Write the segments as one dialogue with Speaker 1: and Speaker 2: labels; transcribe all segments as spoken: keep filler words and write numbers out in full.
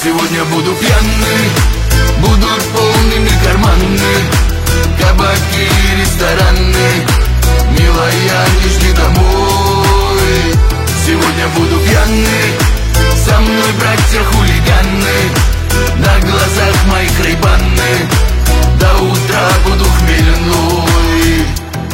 Speaker 1: сегодня буду пьяный, будут полными карманы, кабаки и рестораны. Милая, не жди домой. Сегодня буду пьяный, со мной братья-хулиганы, на глазах моих рейбаны, до утра буду хмельной.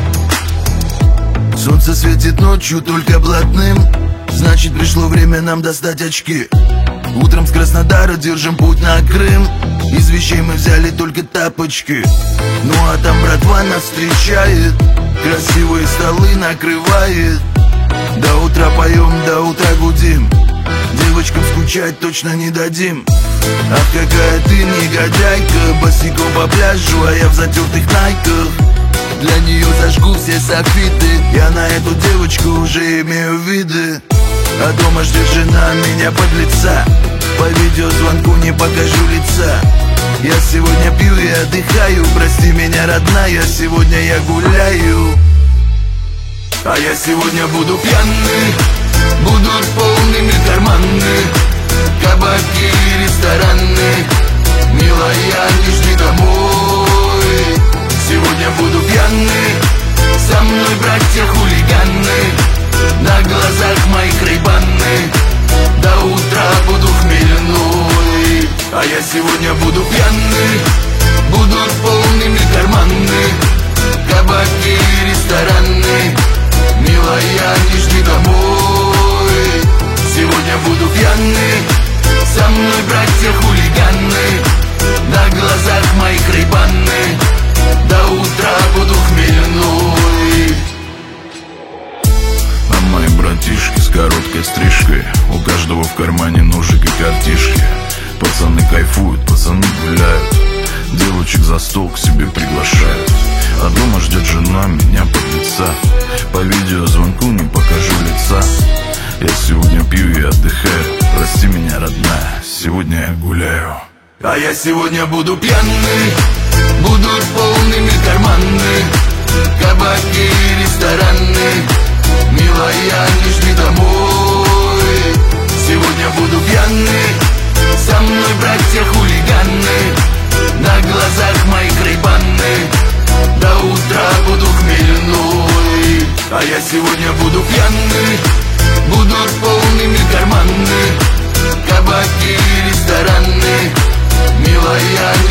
Speaker 1: Солнце светит ночью только блатным, значит пришло время нам достать очки. Утром с Краснодара держим путь на Крым, из вещей мы взяли только тапочки. Ну а там братва нас встречает, красивые столы накрывает. До утра поем, до утра гудим, девочкам скучать точно не дадим. Ах, какая ты негодяйка, босиком по пляжу, а я в затертых найках. Для нее зажгу все софиты, я на эту девочку уже имею виды. А дома ждет жена меня подлеца, по видеозвонку не покажу лица. Я сегодня пью и отдыхаю, прости меня, родная, сегодня я гуляю. А я сегодня буду пьяный, будут полными карманы, кабаки и рестораны. Милая, не жди домой. Сегодня буду пьяный, со мной братья-хулиганы, на глазах моих рейбаны, до утра буду хмельной. А я сегодня буду пьяный, будут полными карманы, кабаки и рестораны. Милая, не жди домой. Сегодня буду пьяный, со мной братья-хулиганы, на глазах моих рейбаны, до утра буду хмельной. А мои братишки с короткой стрижкой, у каждого в кармане ножик и картишки. Пацаны кайфуют, пацаны гуляют, девочек за стол к себе приглашают. А дома ждет жена меня подлеца, по видеозвонку не покажу лица. Я сегодня пью и отдыхаю, прости меня, родная, сегодня я гуляю. А я сегодня буду пьяный, будут полными карманы, кабаки и рестораны. Милая, не жди домой. Сегодня буду пьяный, со мной братья-хулиганы, на глазах моих рейбаны, до утра буду хмельной. А я сегодня буду пьяный, будут полными карманы, кабаки и рестораны. Милая,